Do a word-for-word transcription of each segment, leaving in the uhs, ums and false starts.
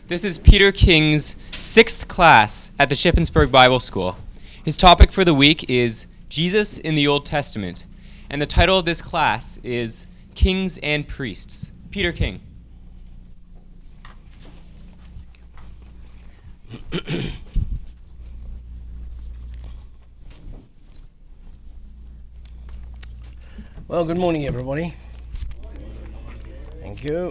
This is Peter King's sixth class at the Shippensburg Bible School. His topic for the week is Jesus in the Old Testament, and the title of this class is Kings and Priests. Peter King. Well, good morning, everybody. Thank you.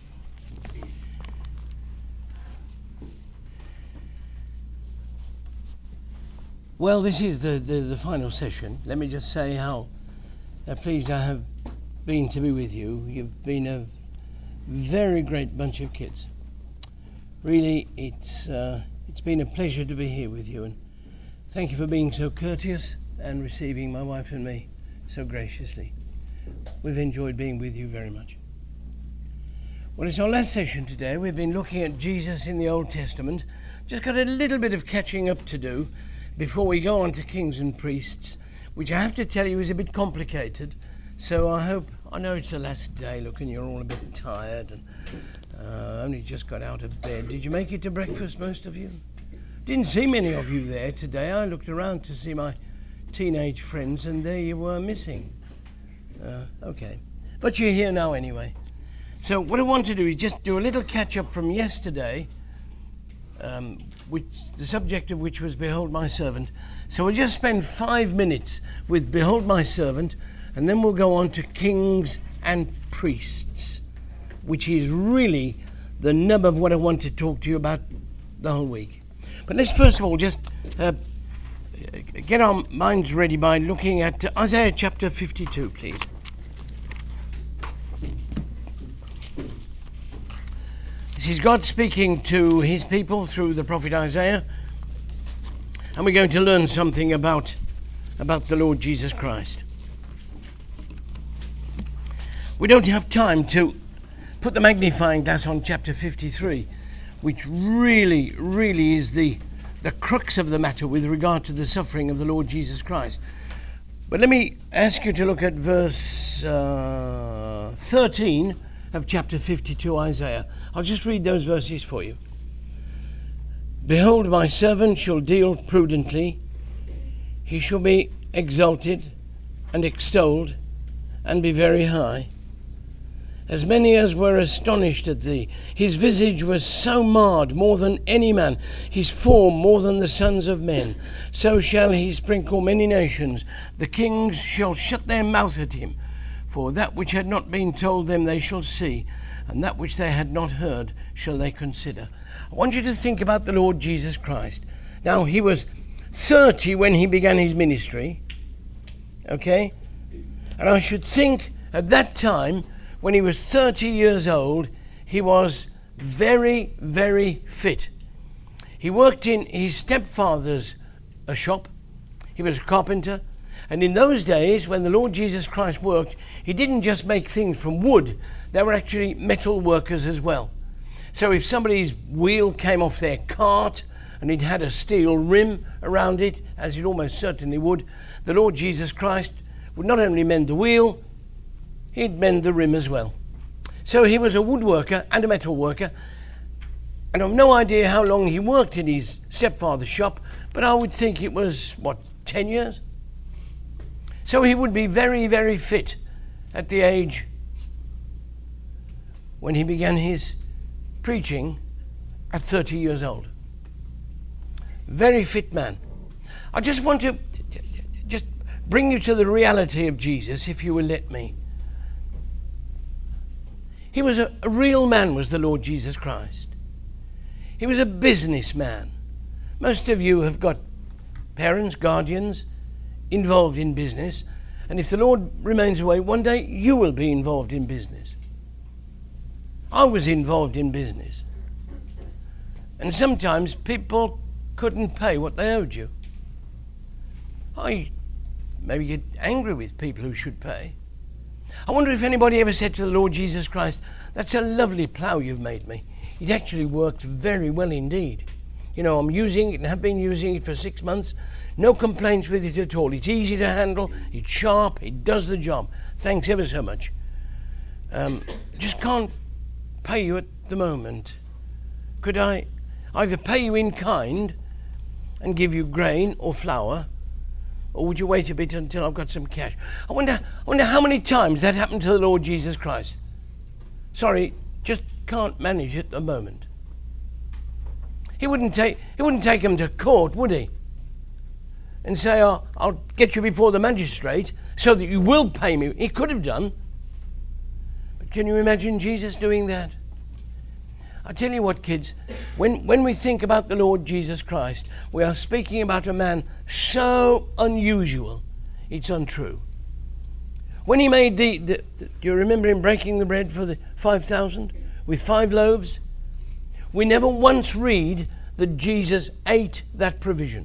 Well, this is the, the, the final session. Let me just say how uh, pleased I have been to be with you. You've been a very great bunch of kids. Really, it's uh, it's been a pleasure to be here with you, and thank you for being so courteous and receiving my wife and me so graciously. We've enjoyed being with you very much. Well, it's our last session today. We've been looking at Jesus in the Old Testament. Just got a little bit of catching up to do before we go on to kings and priests, which I have to tell you is a bit complicated. So I hope, I know it's the last day, look, and you're all a bit tired and uh, only just got out of bed. Did you make it to breakfast, most of you? Didn't see many of you there today. I looked around to see my teenage friends, and there you were missing. Uh, okay, but you're here now anyway. So what I want to do is just do a little catch up from yesterday, um, which the subject of which was Behold My Servant. So we'll just spend five minutes with Behold My Servant, and then we'll go on to Kings and Priests, which is really the nub of what I want to talk to you about the whole week. But let's first of all just uh, get our minds ready by looking at Isaiah chapter fifty-two, please. This is God speaking to his people through the prophet Isaiah, and we're going to learn something about, about the Lord Jesus Christ. We don't have time to put the magnifying glass on chapter fifty-three, which really, really is the, the crux of the matter with regard to the suffering of the Lord Jesus Christ. But let me ask you to look at verse uh, thirteen of chapter fifty-two, Isaiah. I'll just read those verses for you. Behold, my servant shall deal prudently. He shall be exalted and extolled and be very high. As many as were astonished at thee, his visage was so marred more than any man, his form more than the sons of men. So shall he sprinkle many nations. The kings shall shut their mouth at him. For that which had not been told them they shall see, and that which they had not heard shall they consider. I want you to think about the Lord Jesus Christ. Now, he was thirty when he began his ministry, okay? And I should think at that time, when he was thirty years old, he was very, very fit. He worked in his stepfather's a shop. He was a carpenter. And in those days, when the Lord Jesus Christ worked, he didn't just make things from wood. They were actually metal workers as well. So if somebody's wheel came off their cart and it had a steel rim around it, as it almost certainly would, the Lord Jesus Christ would not only mend the wheel, he'd mend the rim as well. So he was a woodworker and a metal worker. And I've no idea how long he worked in his stepfather's shop, but I would think it was, what, ten years? So he would be very, very fit at the age when he began his preaching at thirty years old. Very fit man. I just want to just bring you to the reality of Jesus, if you will let me. He was a, a real man, was the Lord Jesus Christ. He was a businessman. Most of you have got parents, guardians, involved in business, and if the Lord remains away, one day you will be involved in business. I was involved in business, and sometimes people couldn't pay what they owed you. I maybe get angry with people who should pay. I wonder if anybody ever said to the Lord Jesus Christ, "That's a lovely plough you've made me. It actually worked very well indeed. You know, I'm using it and have been using it for six months. No complaints with it at all. It's easy to handle. It's sharp. It does the job. Thanks ever so much. Um, just can't pay you at the moment. Could I either pay you in kind and give you grain or flour, or would you wait a bit until I've got some cash? I wonder, I wonder how many times that happened to the Lord Jesus Christ. Sorry, just can't manage at the moment. He wouldn't take, he wouldn't take him to court, would he? And say, oh, I'll get you before the magistrate so that you will pay me. He could have done. But can you imagine Jesus doing that? I tell you what, kids, when, when we think about the Lord Jesus Christ, we are speaking about a man so unusual, it's untrue. When he made the, the, the do you remember him breaking the bread for the five thousand with five loaves? We never once read that Jesus ate that provision.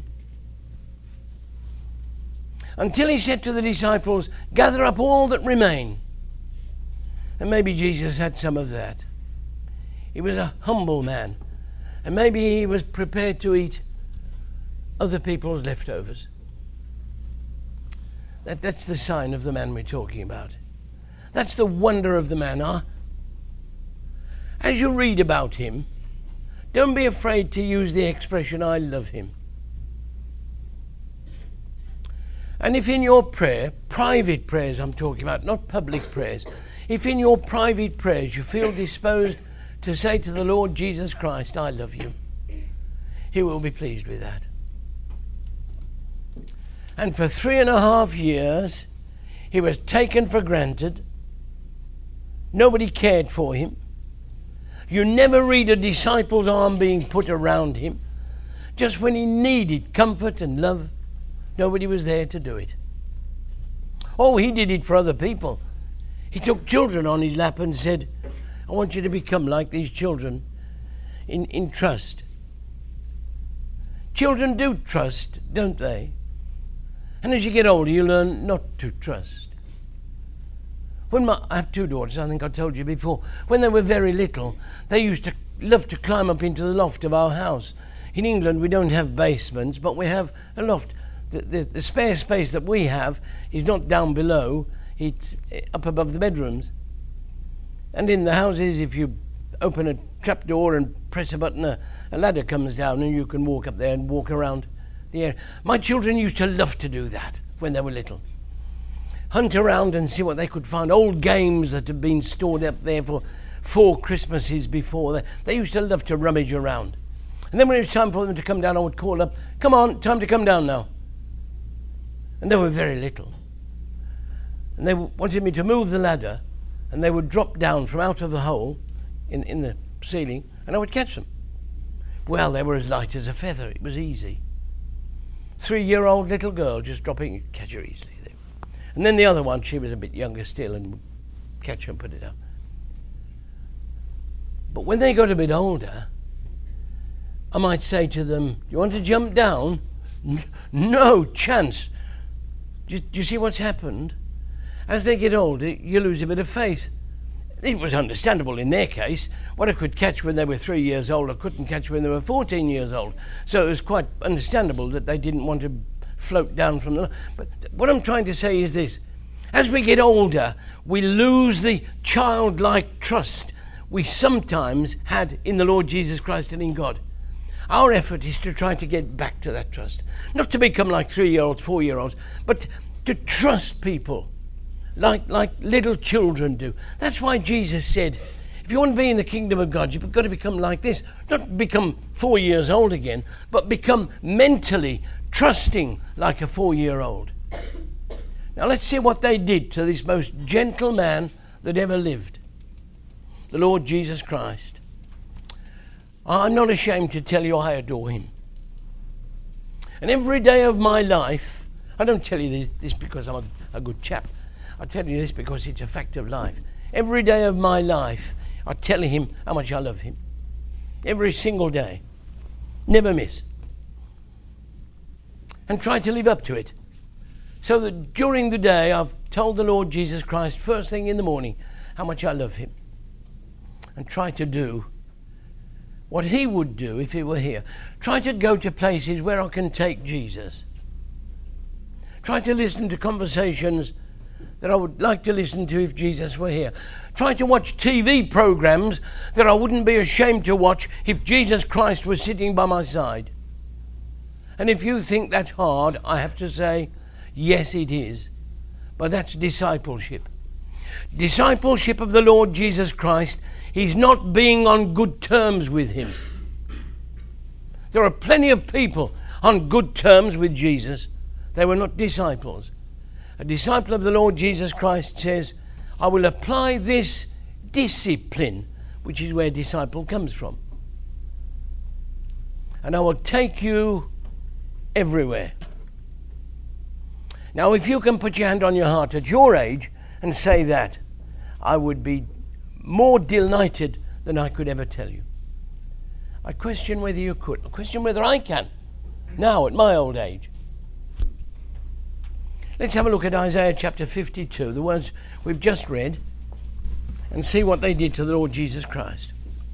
Until he said to the disciples, gather up all that remain. And maybe Jesus had some of that. He was a humble man. And maybe he was prepared to eat other people's leftovers. That, that's the sign of the man we're talking about. That's the wonder of the man, huh? As you read about him, don't be afraid to use the expression, I love him. And if in your prayer, private prayers I'm talking about, not public prayers, if in your private prayers you feel disposed to say to the Lord Jesus Christ, I love you, he will be pleased with that. And for three and a half years, he was taken for granted. Nobody cared for him. You never read a disciple's arm being put around him. Just when he needed comfort and love, nobody was there to do it. Oh, he did it for other people. He took children on his lap and said, I want you to become like these children in, in trust. Children do trust, don't they? And as you get older, you learn not to trust. When my, I have two daughters, I think I told you before. When they were very little, they used to love to climb up into the loft of our house. In England, we don't have basements, but we have a loft. The, the, the spare space that we have is not down below, it's up above the bedrooms. And in the houses, if you open a trap door and press a button, a, a ladder comes down and you can walk up there and walk around the area. My children used to love to do that when they were little. Hunt around and see what they could find. Old games that had been stored up there for four Christmases before. They, they used to love to rummage around. And then when it was time for them to come down, I would call up, come on, time to come down now. And they were very little. And they wanted me to move the ladder, and they would drop down from out of the hole in, in the ceiling, and I would catch them. Well, they were as light as a feather. It was easy. Three-year-old little girl just dropping, catch her easily. And then the other one, she was a bit younger still, and would catch her and put it up. But when they got a bit older, I might say to them, you want to jump down? N- no chance. Do you, do you see what's happened? As they get older, you lose a bit of faith. It was understandable in their case. What I could catch when they were three years old, I couldn't catch when they were fourteen years old. So it was quite understandable that they didn't want to float down from the... But what I'm trying to say is this. As we get older, we lose the childlike trust we sometimes had in the Lord Jesus Christ and in God. Our effort is to try to get back to that trust. Not to become like three-year-olds, four-year-olds, but to trust people like, like little children do. That's why Jesus said, if you want to be in the kingdom of God, you've got to become like this. Not become four years old again, but become mentally trusting like a four-year-old. Now let's see what they did to this most gentle man that ever lived, the Lord Jesus Christ. I'm not ashamed to tell you I adore him. And every day of my life, I don't tell you this, this because I'm a, a good chap. I tell you this because it's a fact of life. Every day of my life, I tell him how much I love him. Every single day. Never miss. And try to live up to it. So that during the day, I've told the Lord Jesus Christ, first thing in the morning, how much I love him. And try to do what he would do if he were here. Try to go to places where I can take Jesus. Try to listen to conversations that I would like to listen to if Jesus were here. Try to watch T V programs that I wouldn't be ashamed to watch if Jesus Christ was sitting by my side. And if you think that's hard, I have to say, yes, it is. But that's discipleship. Discipleship of the Lord Jesus Christ is not being on good terms with him. There are plenty of people on good terms with Jesus. They were not disciples. A disciple of the Lord Jesus Christ says, I will apply this discipline, which is where disciple comes from. And I will take you everywhere. Now, if you can put your hand on your heart at your age and say that, I would be more delighted than I could ever tell you. I question whether you could. I question whether I can, now at my old age. Let's have a look at Isaiah chapter fifty-two, the words we've just read, and see what they did to the Lord Jesus Christ.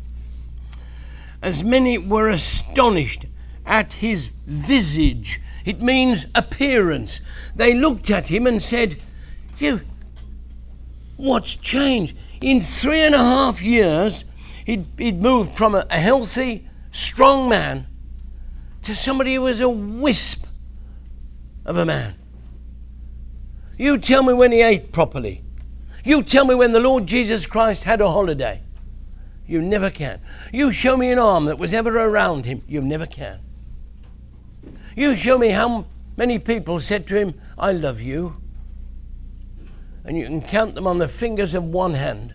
As many were astonished at his visage. It means appearance. They looked at him and said, You, what's changed? In three and a half years, he'd, he'd moved from a, a healthy, strong man to somebody who was a wisp of a man. You tell me when he ate properly. You tell me when the Lord Jesus Christ had a holiday. You never can. You show me an arm that was ever around him. You never can. You show me how many people said to him, I love you. And you can count them on the fingers of one hand.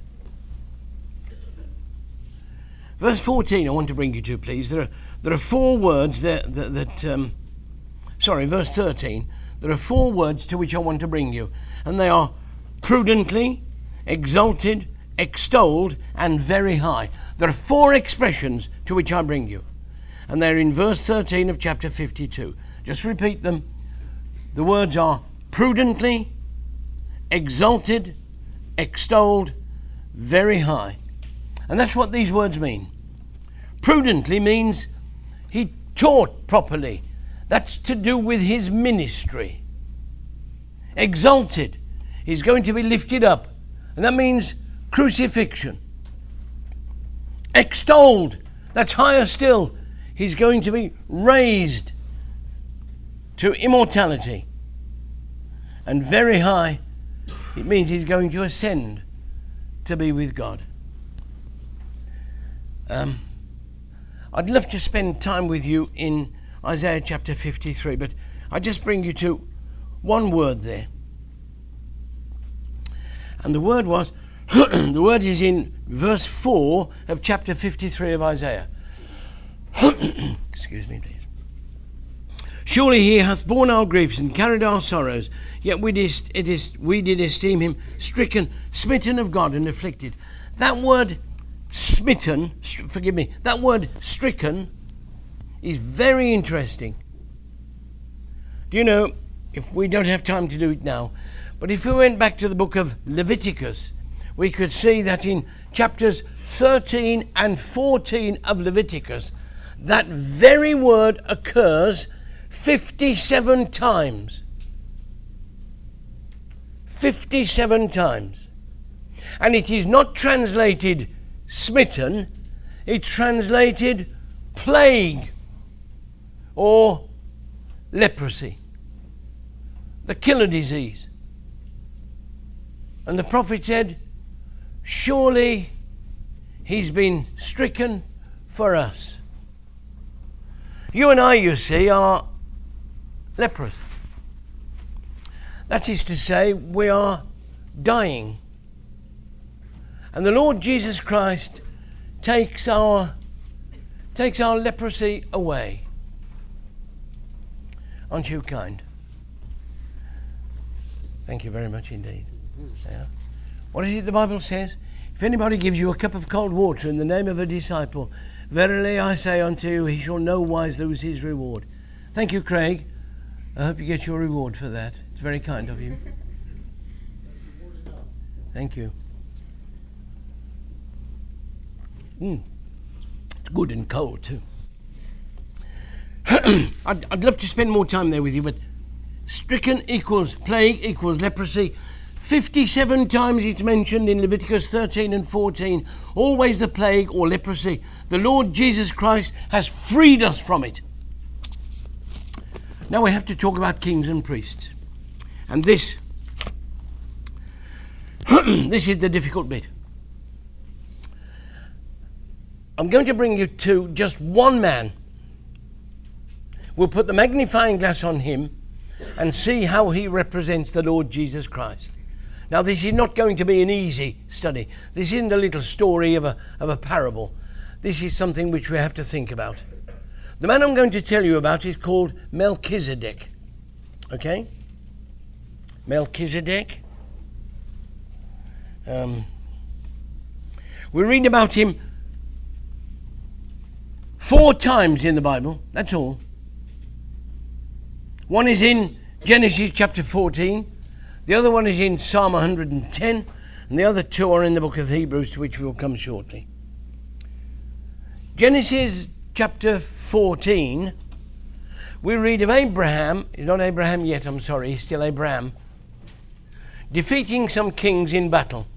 Verse fourteen I want to bring you to, please. There are, there are four words that, that, that um, sorry, verse thirteen. There are four words to which I want to bring you. And they are prudently, exalted, extolled, and very high. There are four expressions to which I bring you. And they're in verse thirteen of chapter fifty-two. Just repeat them. The words are prudently, exalted, extolled, very high. And that's what these words mean. Prudently means he taught properly. That's to do with his ministry. Exalted, he's going to be lifted up. And that means crucifixion. Extolled, that's higher still. He's going to be raised to immortality. And very high, it means he's going to ascend to be with God. Um, I'd love to spend time with you in Isaiah chapter fifty-three, but I just bring you to one word there. And the word was, the word is in verse four of chapter fifty-three of Isaiah. Excuse me, please. Surely he hath borne our griefs and carried our sorrows, yet we did, it is, we did esteem him stricken, smitten of God, and afflicted. That word smitten, st- forgive me, that word stricken is very interesting. Do you know, if we don't have time to do it now, but if we went back to the book of Leviticus, we could see that in chapters thirteen and fourteen of Leviticus, that very word occurs fifty-seven times. fifty-seven times. And it is not translated smitten, it's translated plague or leprosy, the killer disease. And the prophet said, surely he's been stricken for us. You and I, you see, are leprous. That is to say, we are dying. And the Lord Jesus Christ takes our takes our leprosy away. Aren't you kind? Thank you very much indeed. Yeah. What is it the Bible says? If anybody gives you a cup of cold water in the name of a disciple, verily I say unto you, he shall no wise lose his reward. Thank you, Craig. I hope you get your reward for that. It's very kind of you. Thank you. Mm. It's good and cold too. I'd, I'd love to spend more time there with you, but stricken equals plague equals leprosy. fifty-seven times it's mentioned in Leviticus thirteen and fourteen. Always the plague or leprosy. The Lord Jesus Christ has freed us from it. Now we have to talk about kings and priests. And this, this is the difficult bit. I'm going to bring you to just one man. We'll put the magnifying glass on him and see how he represents the Lord Jesus Christ. Now, this is not going to be an easy study. This isn't a little story of a, of a parable. This is something which we have to think about. The man I'm going to tell you about is called Melchizedek. Okay? Melchizedek. Um, we read about him four times in the Bible. That's all. One is in Genesis chapter fourteen. The other one is in Psalm one hundred ten. And the other two are in the book of Hebrews, to which we will come shortly. Genesis chapter fourteen, we read of Abraham, he's not Abraham yet, I'm sorry, he's still Abraham, defeating some kings in battle.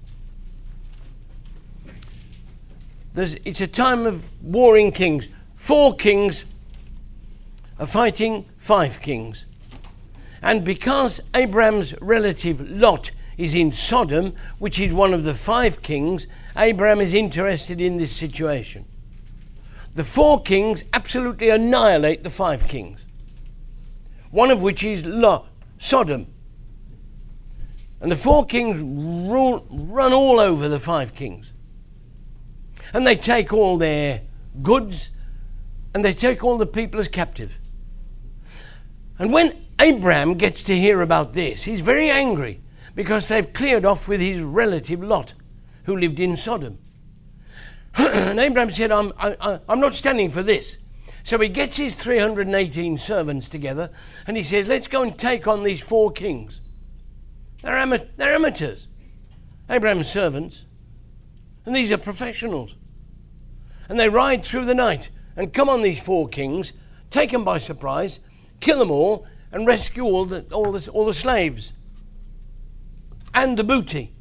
There's, it's a time of warring kings. Four kings are fighting five kings. And because Abraham's relative Lot is in Sodom, which is one of the five kings, Abraham is interested in this situation. The four kings absolutely annihilate the five kings, one of which is Lot, Sodom. And the four kings rule, run all over the five kings. And they take all their goods, and they take all the people as captive. And when Abraham gets to hear about this, he's very angry, because they've cleared off with his relative Lot, who lived in Sodom. And Abraham said, I'm, I, I'm not standing for this. So he gets his three hundred eighteen servants together, and he says, let's go and take on these four kings. They're, ama- they're amateurs, Abraham's servants, and these are professionals. And they ride through the night and come on these four kings, take them by surprise, kill them all, and rescue all the, all the, all the slaves and the booty.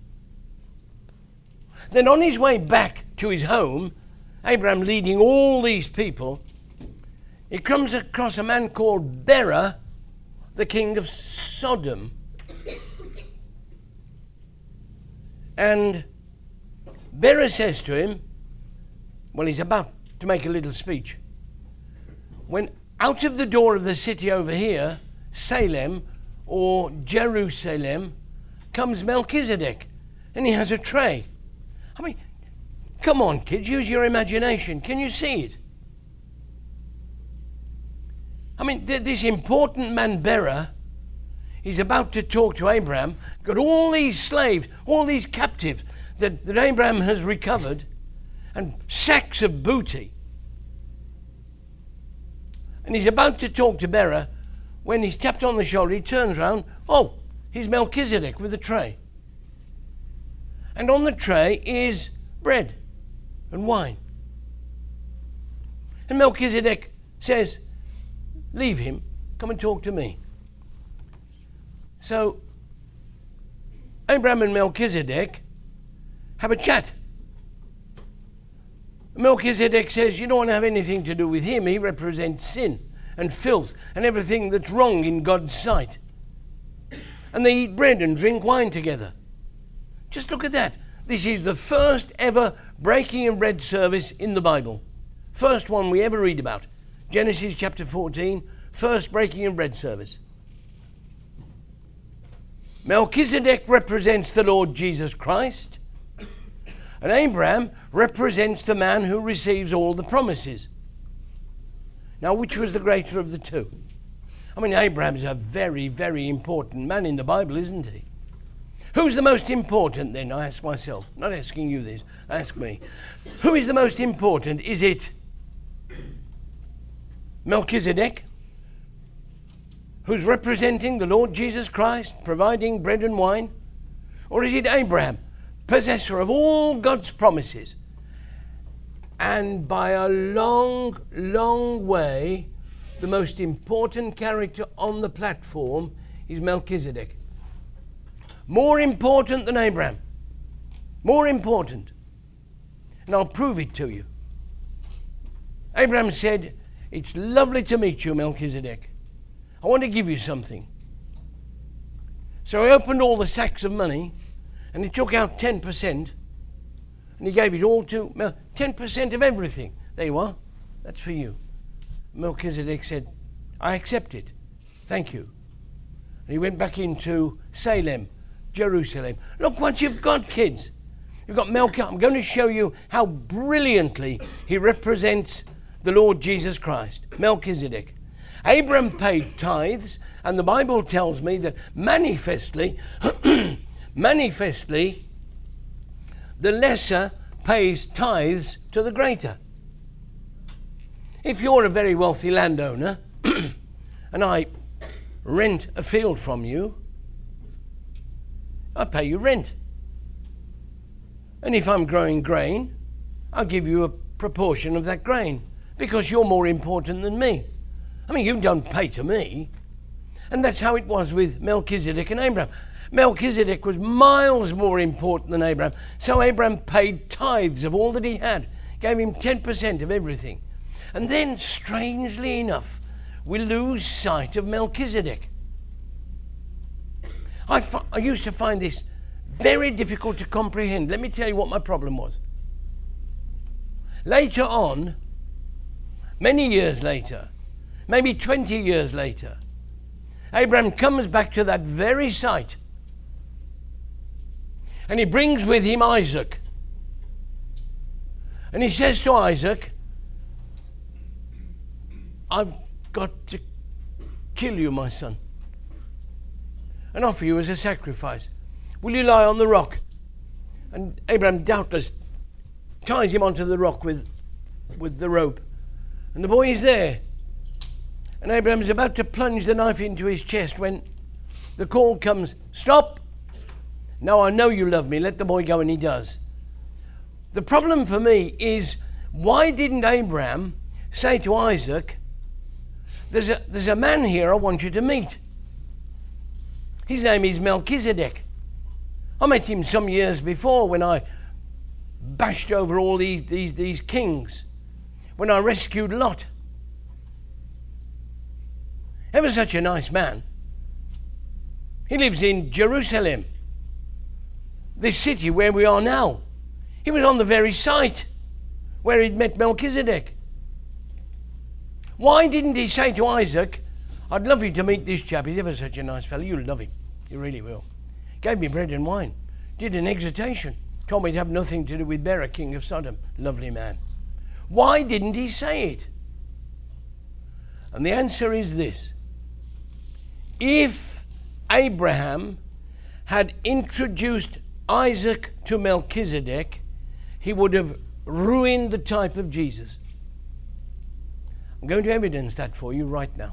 Then on his way back to his home, Abraham leading all these people, he comes across a man called Bera, the king of Sodom. And Bera says to him, well, he's about to make a little speech. When out of the door of the city over here, Salem or Jerusalem, comes Melchizedek, and he has a tray. I mean, come on, kids, use your imagination. Can you see it? I mean, th- this important man, Bera, he's about to talk to Abraham, got all these slaves, all these captives that, that Abraham has recovered, and sacks of booty. And he's about to talk to Bera when he's tapped on the shoulder. He turns around. Oh, he's Melchizedek with a tray. And on the tray is bread and wine. And Melchizedek says, leave him, come and talk to me. So Abraham and Melchizedek have a chat. Melchizedek says, you don't want to have anything to do with him. He represents sin and filth and everything that's wrong in God's sight. And they eat bread and drink wine together. Just look at that. This is the first ever breaking of bread service in the Bible. First one we ever read about. Genesis chapter fourteen, first breaking of bread service. Melchizedek represents the Lord Jesus Christ. And Abraham represents the man who receives all the promises. Now, which was the greater of the two? I mean, Abraham's a very, very important man in the Bible, isn't he? Who's the most important then? I ask myself. Not asking you this. Ask me. Who is the most important? Is it Melchizedek, who's representing the Lord Jesus Christ, providing bread and wine? Or is it Abraham, possessor of all God's promises? And by a long, long way, the most important character on the platform is Melchizedek. More important than Abraham. More important. And I'll prove it to you. Abraham said, it's lovely to meet you, Melchizedek. I want to give you something. So he opened all the sacks of money and he took out ten percent and he gave it all to Mel- ten percent of everything. There you are. That's for you. Melchizedek said, I accept it. Thank you. And he went back into Salem, Jerusalem. Look what you've got, kids. You've got Melchizedek. I'm going to show you how brilliantly he represents the Lord Jesus Christ. Melchizedek. Abraham paid tithes, and the Bible tells me that manifestly, manifestly, the lesser pays tithes to the greater. If you're a very wealthy landowner, and I rent a field from you, I pay you rent. And if I'm growing grain, I'll give you a proportion of that grain, because you're more important than me. I mean, you don't pay to me. And that's how it was with Melchizedek and Abraham. Melchizedek was miles more important than Abraham. So Abraham paid tithes of all that he had, gave him ten percent of everything. And then, strangely enough, we lose sight of Melchizedek. I, f- I used to find this very difficult to comprehend. Let me tell you what my problem was. Later on, many years later, maybe twenty years later, Abraham comes back to that very site and he brings with him Isaac. And he says to Isaac, I've got to kill you, my son, and offer you as a sacrifice. Will you lie on the rock? And Abraham doubtless ties him onto the rock with, with the rope. And the boy is there. And Abraham is about to plunge the knife into his chest when the call comes, stop! Now I know you love me, let the boy go, and he does. The problem for me is, why didn't Abraham say to Isaac, there's a, there's a man here I want you to meet. His name is Melchizedek. I met him some years before when I bashed over all these, these, these kings, when I rescued Lot. Ever such a nice man. He lives in Jerusalem, this city where we are now. He was on the very site where he'd met Melchizedek. Why didn't he say to Isaac, I'd love you to meet this chap. He's ever such a nice fellow. You'll love him. You really will. Gave me bread and wine. Did an exhortation. Told me to have nothing to do with Bera, king of Sodom. Lovely man. Why didn't he say it? And the answer is this. If Abraham had introduced Isaac to Melchizedek, he would have ruined the type of Jesus. I'm going to evidence that for you right now.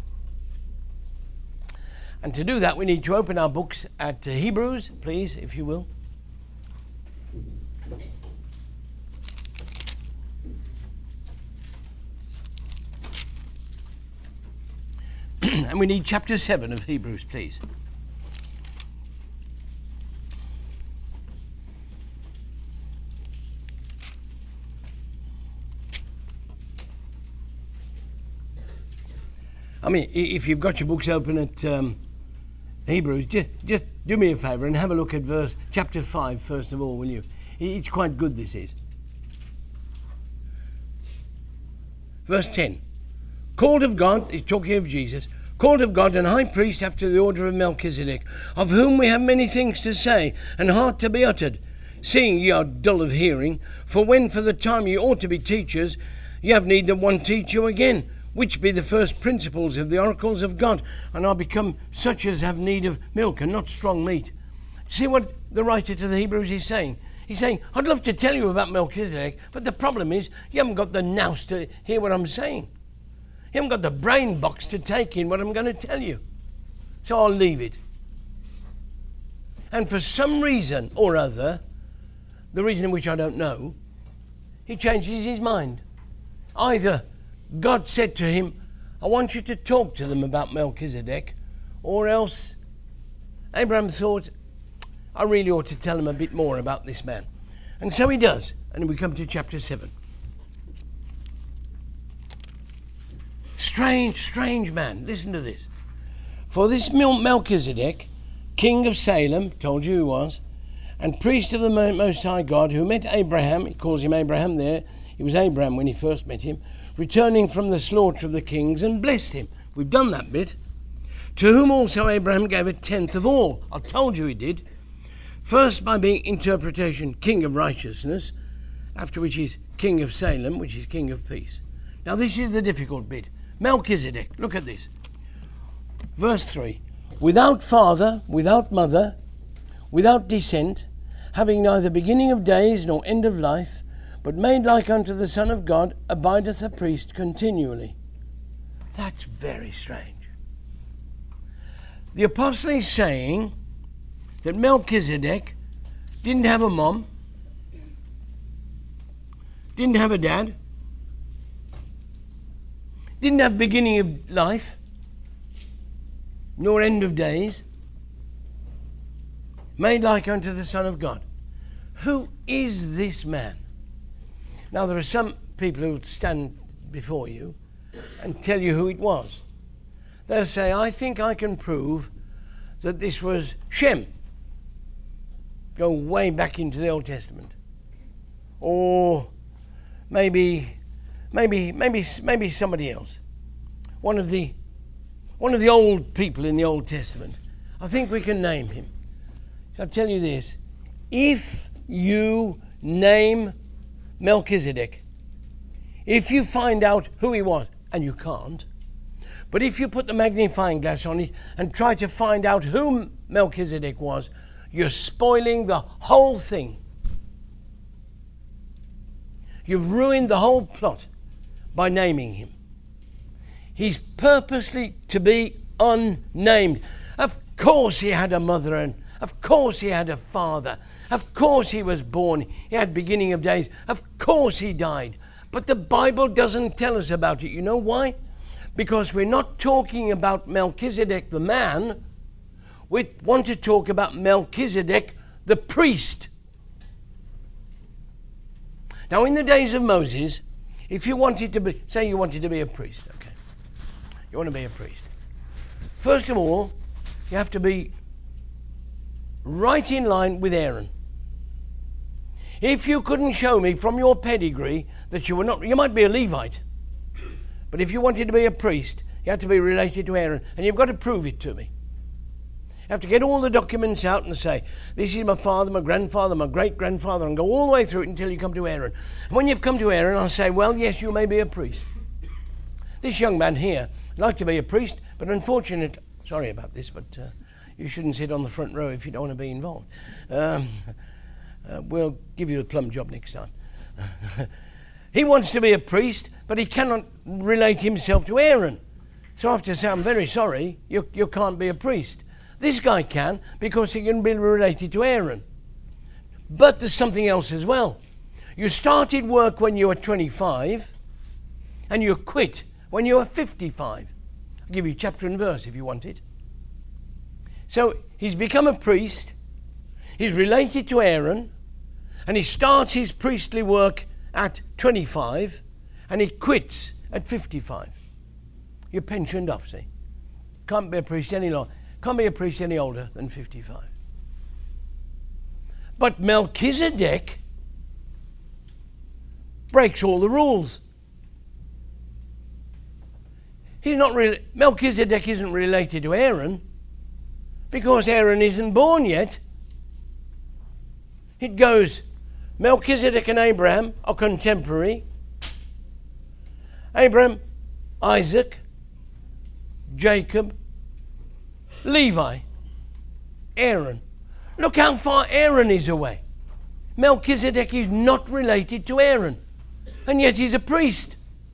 And to do that, we need to open our books at Hebrews, please, if you will. And we need chapter seven of Hebrews, please. I mean, if you've got your books open at um, Hebrews, just, just do me a favour and have a look at verse chapter five first of all, will you? It's quite good, this is. Verse ten. Called of God, he's talking of Jesus, called of God and high priest after the order of Melchizedek, of whom we have many things to say and hard to be uttered, seeing ye are dull of hearing. For when for the time ye ought to be teachers, ye have need that one teach you again, which be the first principles of the oracles of God, and are become such as have need of milk and not strong meat. See what the writer to the Hebrews is saying? He's saying, I'd love to tell you about Melchizedek, but the problem is you haven't got the nous to hear what I'm saying. You haven't got the brain box to take in what I'm going to tell you. So I'll leave it. And for some reason or other, the reason in which I don't know, he changes his mind. Either God said to him, I want you to talk to them about Melchizedek, or else Abraham thought, I really ought to tell him a bit more about this man. And so he does. And we come to chapter seven. Strange, strange man. Listen to this. For this Melchizedek, king of Salem, told you who he was, and priest of the Most High God, who met Abraham, he calls him Abraham there, he was Abraham when he first met him, returning from the slaughter of the kings, and blessed him. We've done that bit. To whom also Abraham gave a tenth of all. I told you he did. First by being interpretation king of righteousness, after which he's king of Salem, which is king of peace. Now this is the difficult bit. Melchizedek, look at this. Verse three. Without father, without mother, without descent, having neither beginning of days nor end of life, but made like unto the Son of God, abideth a priest continually. That's very strange. The apostle is saying that Melchizedek didn't have a mom, didn't have a dad, didn't have beginning of life, nor end of days, made like unto the Son of God. Who is this man? Now there are some people who stand before you and tell you who it was. They'll say, I think I can prove that this was Shem. Go way back into the Old Testament. Or maybe maybe maybe maybe somebody else. One of the one of the old people in the Old Testament. I think we can name him. So I'll tell you this. If you name Melchizedek, if you find out who he was, and you can't, but if you put the magnifying glass on it and try to find out who Melchizedek was, you're spoiling the whole thing. You've ruined the whole plot by naming him. He's purposely to be unnamed. Of course he had a mother, and of course he had a father. Of course he was born. He had beginning of days. Of course he died. But the Bible doesn't tell us about it. You know why? Because we're not talking about Melchizedek the man. We want to talk about Melchizedek the priest. Now in the days of Moses, if you wanted to be, say you wanted to be a priest, okay? You want to be a priest. First of all, you have to be right in line with Aaron. If you couldn't show me from your pedigree that you were not, you might be a Levite, but if you wanted to be a priest, you had to be related to Aaron, and you've got to prove it to me. You have to get all the documents out and say, this is my father, my grandfather, my great-grandfather, and go all the way through it until you come to Aaron. And when you've come to Aaron, I'll say, well, yes, you may be a priest. This young man here would like to be a priest, but unfortunately, sorry about this, but uh, you shouldn't sit on the front row if you don't want to be involved. Um, uh, we'll give you a plum job next time. He wants to be a priest, but he cannot relate himself to Aaron. So I have to say, I'm very sorry, you, you can't be a priest. This guy can, because he can be related to Aaron. But there's something else as well. You started work when you were twenty-five, and you quit when you were fifty-five. I'll give you chapter and verse if you want it. So he's become a priest, he's related to Aaron, and he starts his priestly work at twenty-five, and he quits at fifty-five. You're pensioned off, see. Can't be a priest any longer. Can't be a priest any older than fifty-five. But Melchizedek breaks all the rules. He's not really, Melchizedek isn't related to Aaron because Aaron isn't born yet. It goes, Melchizedek and Abraham are contemporary. Abraham, Isaac, Jacob, Levi, Aaron. Look how far Aaron is away. Melchizedek is not related to Aaron, and yet he's a priest.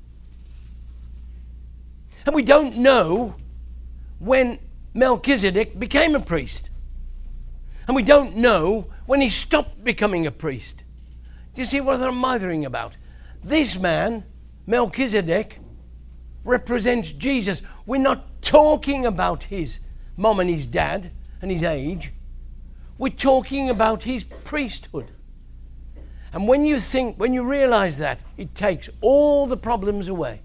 And we don't know when Melchizedek became a priest. And we don't know when he stopped becoming a priest. Do you see what I'm mothering about? This man, Melchizedek, represents Jesus. We're not talking about his mom and his dad and his age. We're talking about his priesthood. And when you think, when you realize that, it takes all the problems away.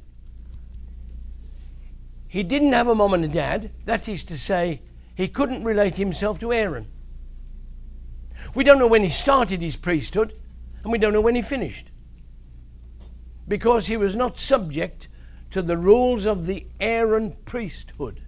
He didn't have a mom and a dad. That is to say, he couldn't relate himself to Aaron. We don't know when he started his priesthood, and we don't know when he finished, because he was not subject to the rules of the Aaron priesthood.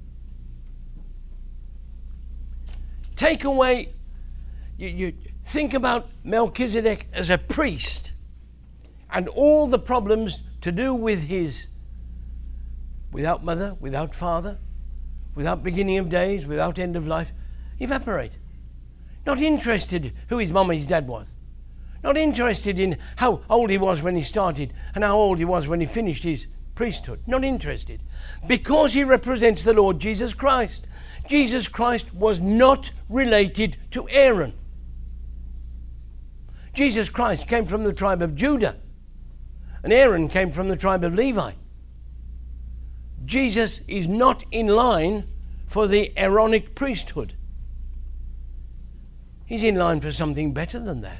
Take away, you, you think about Melchizedek as a priest and all the problems to do with his without mother, without father, without beginning of days, without end of life, evaporate. Not interested who his mum and his dad was. Not interested in how old he was when he started and how old he was when he finished his priesthood. Not interested. Because he represents the Lord Jesus Christ. Jesus Christ was not related to Aaron. Jesus Christ came from the tribe of Judah, and Aaron came from the tribe of Levi. Jesus is not in line for the Aaronic priesthood. He's in line for something better than that.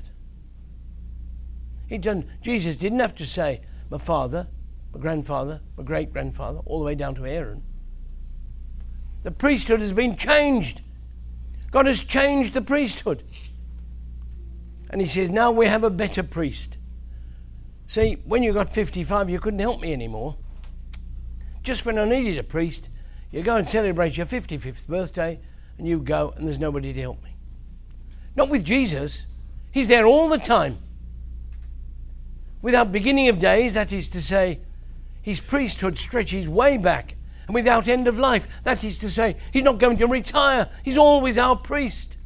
He done, Jesus didn't have to say, my father, my grandfather, my great-grandfather, all the way down to Aaron. The priesthood has been changed. God has changed the priesthood. And he says, now we have a better priest. See, when you got fifty-five, you couldn't help me anymore. Just when I needed a priest, you go and celebrate your fifty-fifth birthday, and you go, and there's nobody to help me. Not with Jesus. He's there all the time. Without beginning of days, that is to say, his priesthood stretches way back. And without end of life, that is to say, he's not going to retire. He's always our priest.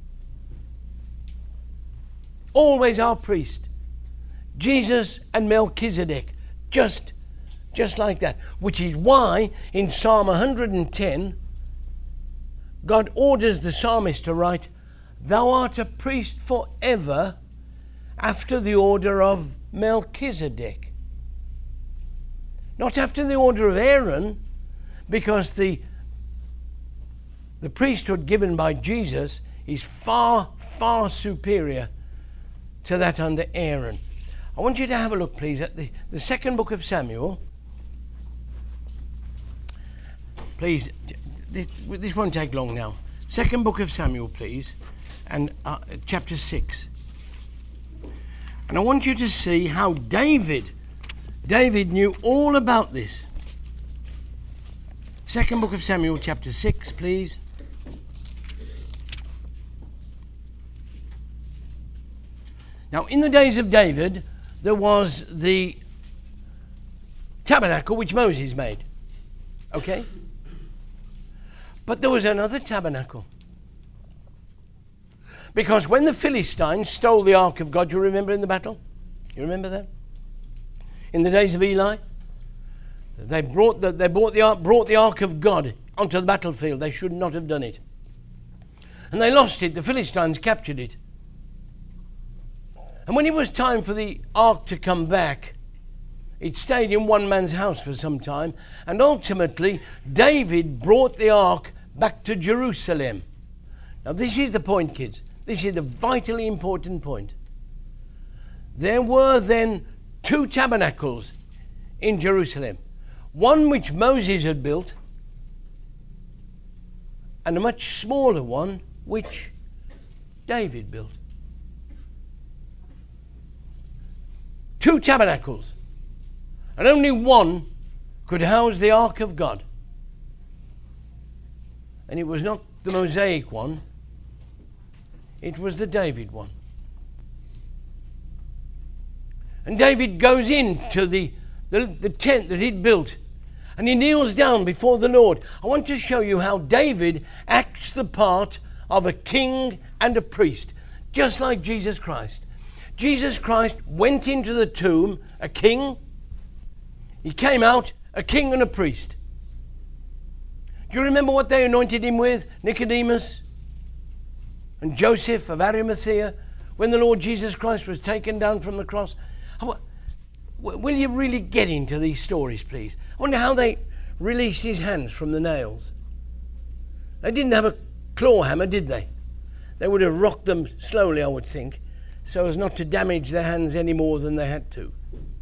Always our priest. Jesus and Melchizedek, just, just like that. Which is why in Psalm one hundred ten, God orders the psalmist to write, thou art a priest forever after the order of Melchizedek. Not after the order of Aaron, because the, the priesthood given by Jesus is far, far superior to that under Aaron. I want you to have a look, please, at the, the second book of Samuel. Please, this, this won't take long now. Second book of Samuel, please, and uh, chapter six. And I want you to see how David, David knew all about this. Second book of Samuel, chapter six, please. Now, in the days of David, there was the tabernacle which Moses made. Okay? But there was another tabernacle. Because when the Philistines stole the ark of God, you remember in the battle? You remember that? In the days of Eli? They brought the, they brought the, ark, brought the ark of God onto the battlefield. They should not have done it. And they lost it. The Philistines captured it. And when it was time for the ark to come back, it stayed in one man's house for some time. And ultimately, David brought the ark back to Jerusalem. Now, this is the point, kids. This is the vitally important point. There were then two tabernacles in Jerusalem. One which Moses had built, and a much smaller one which David built. Two tabernacles, and only one could house the ark of God. And it was not the Mosaic one, it was the David one. And David goes into the, the, the tent that he'd built, and he kneels down before the Lord. I want to show you how David acts the part of a king and a priest, just like Jesus Christ. Jesus Christ went into the tomb a king. He came out a king and a priest. Do you remember what they anointed him with? Nicodemus and Joseph of Arimathea, when the Lord Jesus Christ was taken down from the cross. Will you really get into these stories, please? I wonder how they released his hands from the nails. They didn't have a claw hammer, did they? They would have rocked them slowly, I would think, so as not to damage their hands any more than they had to.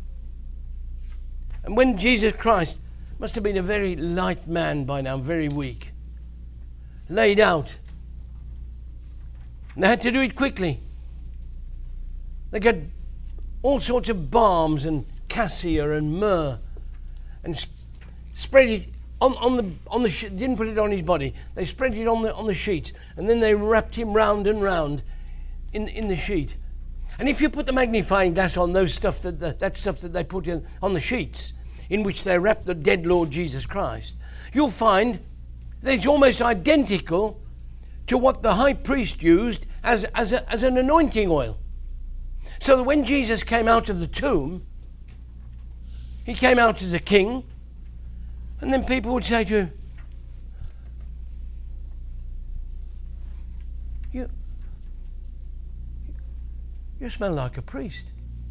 And when Jesus Christ must have been a very light man by now, very weak, laid out, and they had to do it quickly. They got all sorts of balms and cassia and myrrh and sp- spread it on, on the on the sh- didn't put it on his body. They spread it on the on the sheets, and then they wrapped him round and round in in the sheet. And if you put the magnifying glass on those stuff that the, that stuff that they put in on the sheets in which they wrapped the dead Lord Jesus Christ, you'll find that it's almost identical to what the high priest used as as a, as an anointing oil. So that when Jesus came out of the tomb, he came out as a king, and then people would say to him, you, you smell like a priest.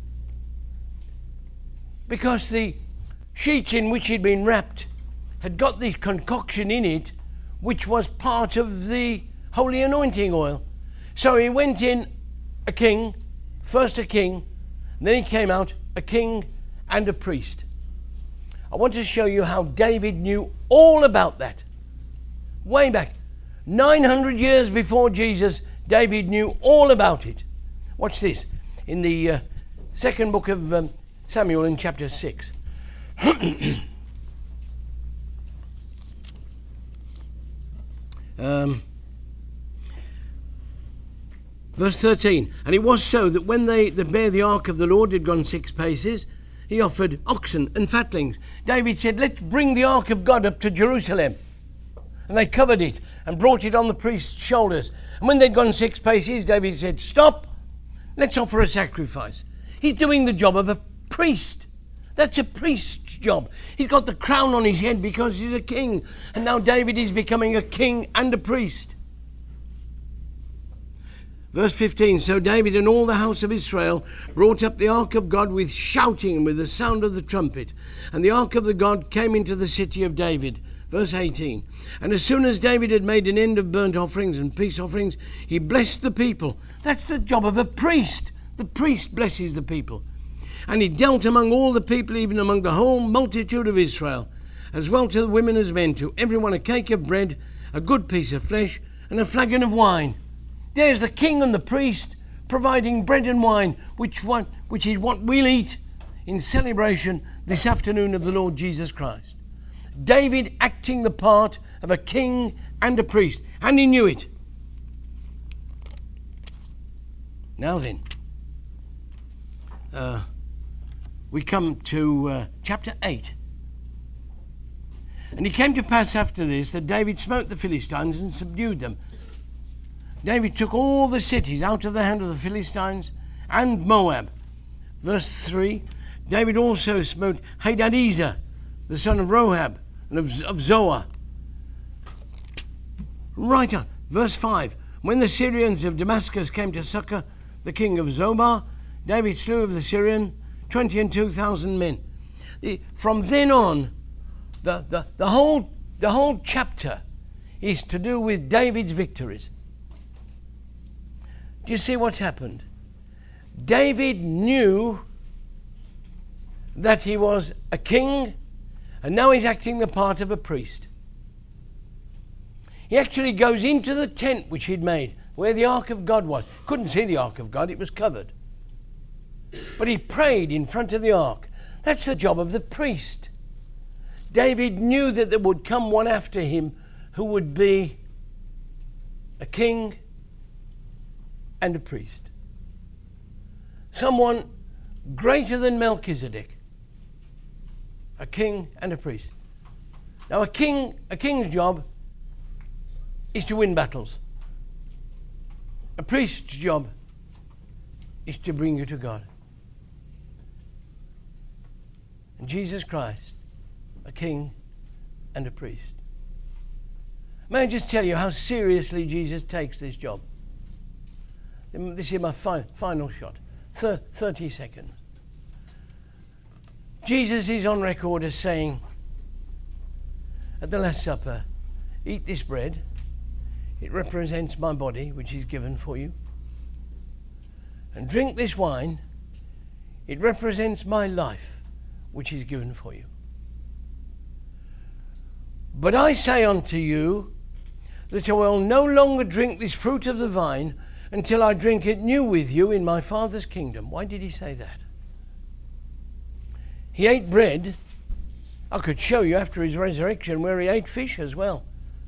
Because the sheets in which he'd been wrapped had got this concoction in it, which was part of the holy anointing oil. So he went in a king, first a king, and then he came out a king and a priest. I want to show you how David knew all about that. Way back, nine hundred years before Jesus, David knew all about it. Watch this, in the uh, second book of um, Samuel in chapter six. um, verse thirteen, and it was so that when they that bare the ark of the Lord had gone six paces, he offered oxen and fatlings. David said, let's bring the ark of God up to Jerusalem. And they covered it and brought it on the priest's shoulders. And when they'd gone six paces, David said, stop, let's offer a sacrifice. He's doing the job of a priest. That's a priest's job. He's got the crown on his head because he's a king. And now David is becoming a king and a priest. Verse fifteen, so David and all the house of Israel brought up the ark of God with shouting and with the sound of the trumpet. And the ark of the God came into the city of David. Verse eighteen, and as soon as David had made an end of burnt offerings and peace offerings, he blessed the people. That's the job of a priest. The priest blesses the people. And he dealt among all the people, even among the whole multitude of Israel, as well to the women as men, to everyone a cake of bread, a good piece of flesh, and a flagon of wine. There's the king and the priest providing bread and wine, which one, which is what we'll eat in celebration this afternoon of the Lord Jesus Christ. David acting the part of a king and a priest, and he knew it. Now then, uh, we come to uh, chapter eight. And it came to pass after this that David smote the Philistines and subdued them. David took all the cities out of the hand of the Philistines and Moab. Verse three, David also smote Hadadezer, the son of Rohab, and of, of Zoar. Right on. Verse five, when the Syrians of Damascus came to succor the king of Zobah, David slew of the Syrian twenty and two thousand men. The, from then on, the, the, the, whole, the whole chapter is to do with David's victories. Do you see what's happened? David knew that he was a king, and now he's acting the part of a priest. He actually goes into the tent which he'd made, where the ark of God was. Couldn't see the ark of God, it was covered. But he prayed in front of the ark. That's the job of the priest. David knew that there would come one after him who would be a king and a priest. Someone greater than Melchizedek. A king and a priest. Now a king, a king's job is to win battles. A priest's job is to bring you to God. And Jesus Christ, a king and a priest. May I just tell you how seriously Jesus takes this job? This is my fi- final shot. Thir- thirty seconds. Jesus is on record as saying at the Last Supper, eat this bread, it represents my body, which is given for you. And drink this wine, it represents my life, which is given for you. But I say unto you that I will no longer drink this fruit of the vine until I drink it new with you in my Father's kingdom. Why did he say that? He ate bread. I could show you after his resurrection where he ate fish as well.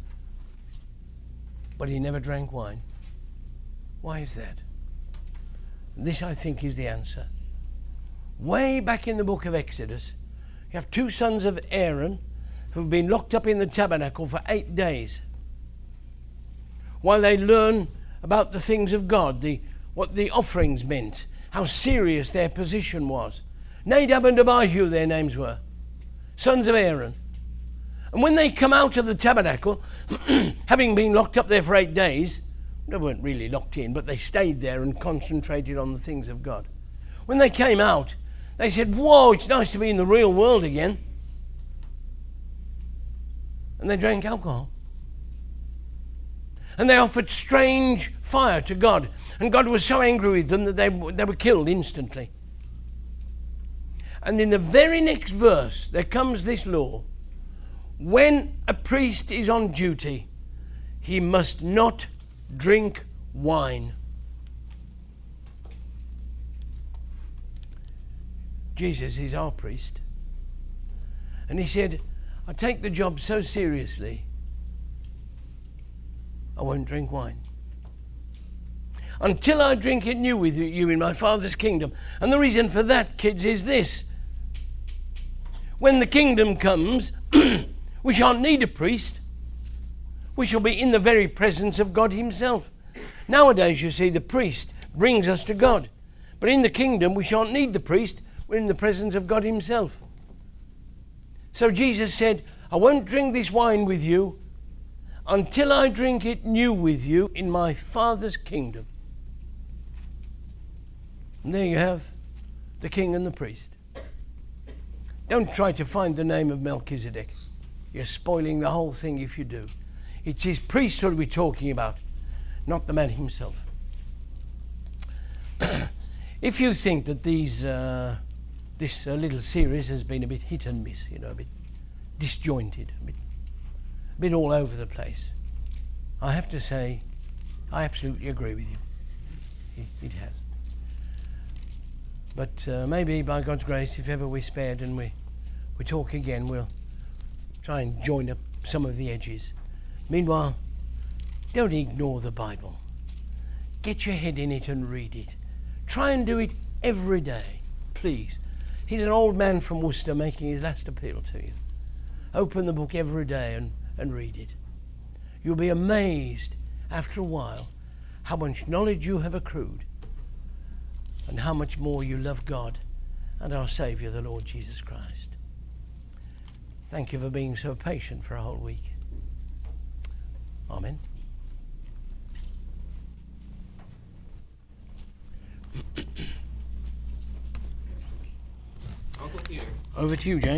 But he never drank wine. Why is that? This, I think, is the answer. Way back in the book of Exodus, you have two sons of Aaron who've been locked up in the tabernacle for eight days while they learn about the things of God, the, what the offerings meant, how serious their position was. Nadab and Abihu, their names were, sons of Aaron. And when they come out of the tabernacle, having been locked up there for eight days, they weren't really locked in, but they stayed there and concentrated on the things of God. When they came out, they said, whoa, it's nice to be in the real world again. And they drank alcohol. And they offered strange fire to God. And God was so angry with them that they, they were killed instantly. And in the very next verse, there comes this law. When a priest is on duty, he must not drink wine. Jesus is our priest. And he said, I take the job so seriously, I won't drink wine until I drink it new with you in my Father's kingdom. And the reason for that, kids, is this. When the kingdom comes, we shan't need a priest. We shall be in the very presence of God himself. Nowadays, you see, the priest brings us to God. But in the kingdom, we shan't need the priest. We're in the presence of God himself. So Jesus said, I won't drink this wine with you until I drink it new with you in my Father's kingdom. And there you have the king and the priest. Don't try to find the name of Melchizedek. You're spoiling the whole thing if you do. It's his priesthood we're talking about, not the man himself. If you think that these, uh, this uh, little series has been a bit hit and miss, you know, a bit disjointed, a bit, a bit all over the place, I have to say, I absolutely agree with you. It, it has. But uh, maybe by God's grace, if ever we're spared and we, we talk again, we'll try and join up some of the edges. Meanwhile, don't ignore the Bible. Get your head in it and read it. Try and do it every day, please. He's an old man from Worcester making his last appeal to you. Open the book every day and, and read it. You'll be amazed after a while how much knowledge you have accrued and how much more you love God and our Saviour, the Lord Jesus Christ. Thank you for being so patient for a whole week. Amen. Uncle Peter. Over to you, James.